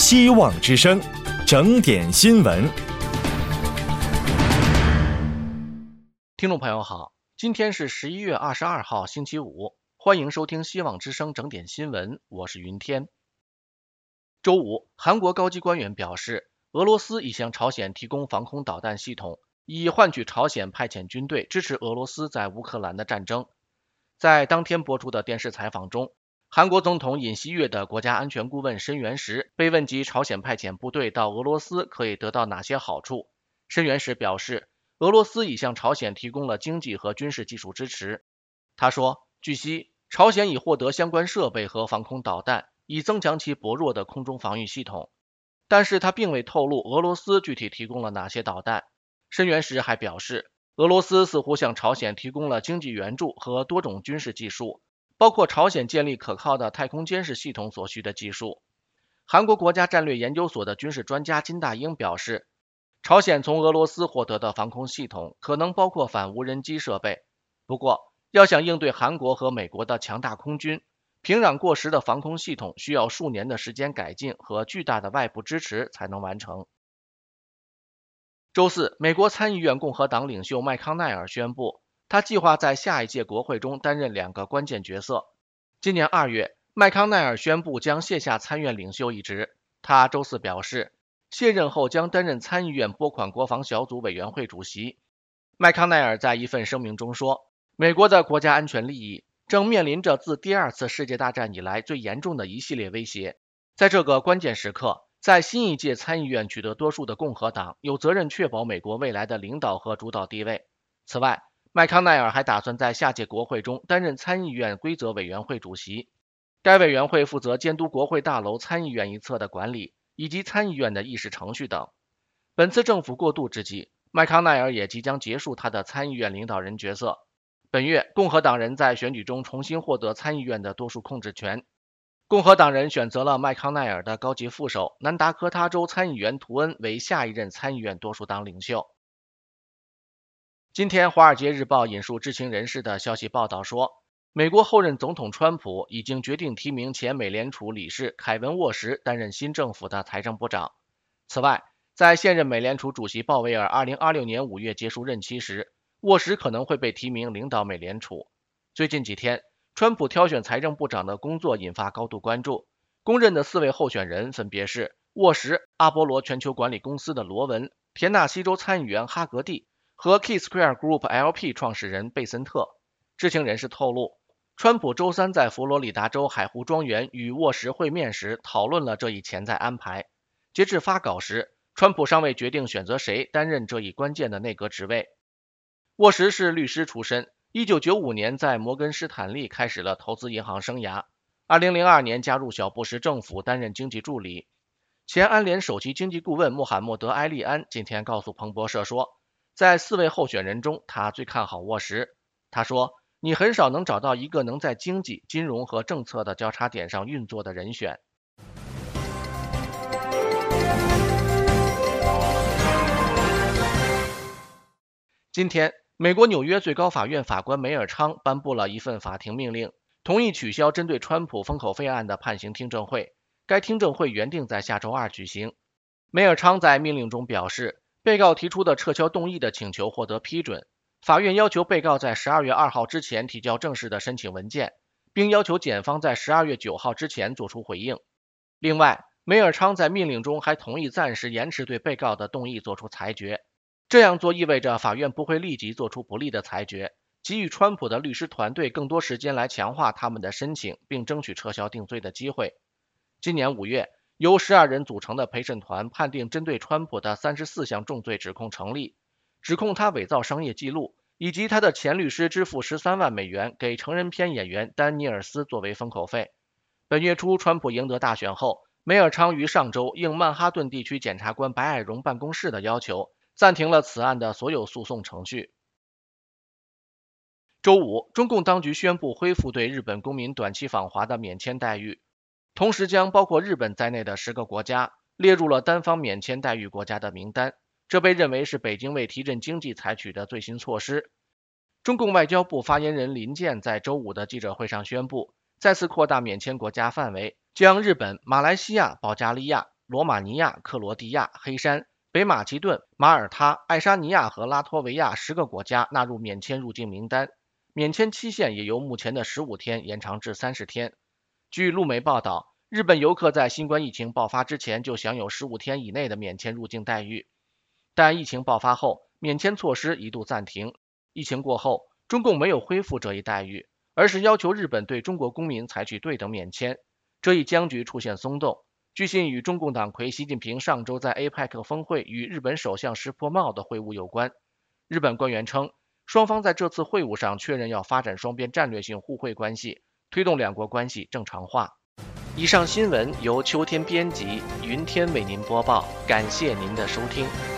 希望之声，整点新闻。 听众朋友好，今天是11月22号星期五，欢迎收听希望之声整点新闻，我是云天。周五，韩国高级官员表示，俄罗斯已向朝鲜提供防空导弹系统，以换取朝鲜派遣军队支持俄罗斯在乌克兰的战争。在当天播出的电视采访中，韩国总统尹锡悦的国家安全顾问申元实被问及朝鲜派遣部队到俄罗斯可以得到哪些好处，申元实表示，俄罗斯已向朝鲜提供了经济和军事技术支持。他说，据悉，朝鲜已获得相关设备和防空导弹，以增强其薄弱的空中防御系统。但是他并未透露俄罗斯具体提供了哪些导弹。申元实还表示，俄罗斯似乎向朝鲜提供了经济援助和多种军事技术，包括朝鲜建立可靠的太空监视系统所需的技术。韩国国家战略研究所的军事专家金大英表示，朝鲜从俄罗斯获得的防空系统可能包括反无人机设备，不过要想应对韩国和美国的强大空军，平壤过时的防空系统需要数年的时间改进和巨大的外部支持才能完成。周四，美国参议院共和党领袖麦康奈尔宣布，他计划在下一届国会中担任2个关键角色。今年2月，麦康奈尔宣布将卸下参院领袖一职。他周四表示，卸任后将担任参议院拨款国防小组委员会主席。麦康奈尔在一份声明中说，美国的国家安全利益正面临着自第二次世界大战以来最严重的一系列威胁。在这个关键时刻，在新一届参议院取得多数的共和党有责任确保美国未来的领导和主导地位。此外，麦康奈尔还打算在下届国会中担任参议院规则委员会主席。该委员会负责监督国会大楼参议院一侧的管理，以及参议院的议事程序等。本次政府过渡之际，麦康奈尔也即将结束他的参议院领导人角色。本月，共和党人在选举中重新获得参议院的多数控制权。共和党人选择了麦康奈尔的高级副手南达科他州参议员图恩为下一任参议院多数党领袖。今天，《华尔街日报》引述知情人士的消息报道说，美国后任总统川普已经决定提名前美联储理事凯文·沃什担任新政府的财政部长。此外，在现任美联储主席鲍威尔2026年5月结束任期时，沃什可能会被提名领导美联储。最近几天，川普挑选财政部长的工作引发高度关注。公认的4位候选人分别是沃什、阿波罗全球管理公司的罗文、田纳西州参议员哈格蒂和 Key Square Group LP 创始人贝森特。知情人士透露，川普周三在佛罗里达州海湖庄园与沃什会面时讨论了这一潜在安排。截至发稿时，川普尚未决定选择谁担任这一关键的内阁职位。沃什是律师出身，1995年在摩根士坦利开始了投资银行生涯，2002年加入小布什政府担任经济助理。前安联首席经济顾问穆罕默德·埃利安今天告诉彭博社说，在4位候选人中，他最看好沃什。他说，你很少能找到一个能在经济、金融和政策的交叉点上运作的人选。今天，美国纽约最高法院法官梅尔昌颁布了一份法庭命令，同意取消针对川普封口费案的判刑听证会。该听证会原定在下周2举行。梅尔昌在命令中表示，被告提出的撤销动议的请求获得批准。法院要求被告在12月2号之前提交正式的申请文件，并要求检方在12月9号之前作出回应。另外，梅尔昌在命令中还同意暂时延迟对被告的动议作出裁决。这样做意味着法院不会立即做出不利的裁决，给予川普的律师团队更多时间来强化他们的申请，并争取撤销定罪的机会。今年5月，由12人组成的陪审团判定针对川普的34项重罪指控成立，指控他伪造商业记录，以及他的前律师支付13万美元给成人片演员丹尼尔斯作为封口费。本月初，川普赢得大选后，梅尔昌于上周应曼哈顿地区检察官白矮荣办公室的要求，暂停了此案的所有诉讼程序。周五，中共当局宣布恢复对日本公民短期访华的免签待遇，同时将包括日本在内的10个国家列入了单方免签待遇国家的名单，这被认为是北京为提振经济采取的最新措施。中共外交部发言人林健在周五的记者会上宣布，再次扩大免签国家范围，将日本、马来西亚、保加利亚、 罗马尼亚、克罗地亚、黑山、北马其顿、马耳他、爱沙尼亚和拉脱维亚10个国家纳入免签入境名单，免签期限也由目前的15天延长至30天。据路媒报道，日本游客在新冠疫情爆发之前就享有15天以内的免签入境待遇，但疫情爆发后，免签措施一度暂停。疫情过后，中共没有恢复这一待遇，而是要求日本对中国公民采取对等免签，这一僵局出现松动。据信与中共党魁习近平上周在 APEC 峰会与日本首相石破茂的会晤有关。日本官员称，双方在这次会晤上确认要发展双边战略性互惠关系，推动两国关系正常化。以上新闻由秋天编辑，云天为您播报，感谢您的收听。